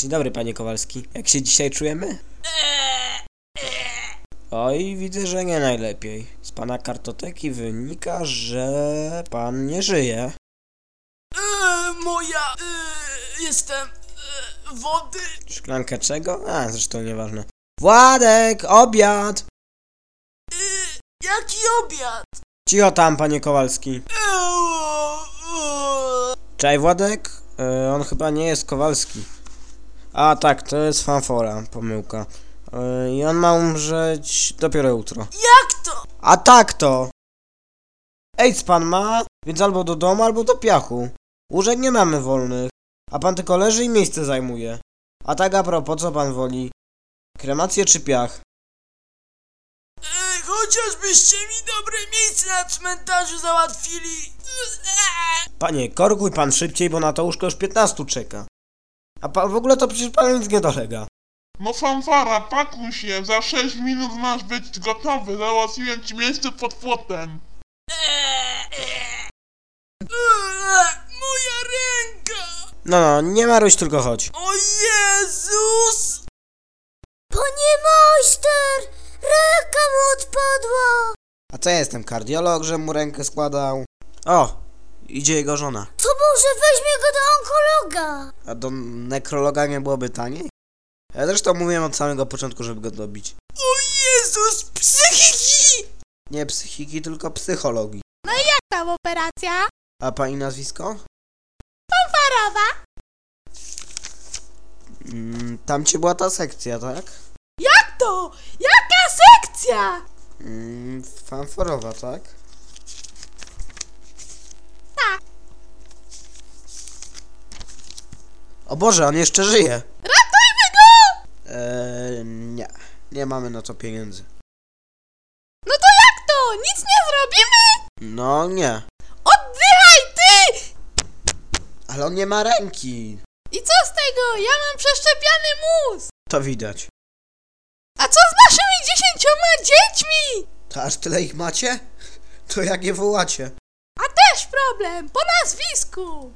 Dzień dobry, panie Kowalski. Jak się dzisiaj czujemy? Oj, widzę, że nie najlepiej. Z pana kartoteki wynika, że pan nie żyje. Jestem wody. Szklankę czego? A, zresztą nieważne. Władek, obiad! Jaki obiad? Cicho tam, panie Kowalski. Cześć, Władek? On chyba nie jest Kowalski. A tak, to jest fanfora, pomyłka. I on ma umrzeć dopiero jutro. Jak to? A tak to! AIDS pan ma, więc albo do domu, albo do piachu. Łóżek nie mamy wolnych, a pan tylko leży i miejsce zajmuje. A tak a propos, co pan woli? Kremację czy piach? Chociażbyście mi dobre miejsce na cmentarzu załatwili. Panie, korkuj pan szybciej, bo na to łóżko już 15 czeka. A pan w ogóle to przecież panu nic nie dolega. No fanfara, pakuj się, za 6 minut masz być gotowy, załatwiłem ci miejsce pod płotem. Moja ręka! No, nie maruś, tylko chodź. O Jezus! Panie majster! Ręka mu odpadła! A co ja jestem, kardiolog, że mu rękę składał? O, idzie jego żona. To może weźmie go do onkologa? A do nekrologa nie byłoby taniej? Ja zresztą mówiłem od samego początku, żeby go dobić. O Jezus! Psychiki! Nie psychiki, tylko psychologii. Tam operacja? A pani nazwisko? Fanfarowa? Tam ci była ta sekcja, tak? Jak to? Jaka sekcja? Fanforowa, tak? Tak. O Boże, on jeszcze żyje! Ratujmy go! Nie. Nie mamy na to pieniędzy. No to jak to? Nic nie zrobimy? No nie. Oddychaj ty! Ale on nie ma ręki. I co z tego? Ja mam przeszczepiany mózg. To widać. A co z naszymi 10 dziećmi? To aż tyle ich macie? To jak je wołacie? A też problem, po nazwisku.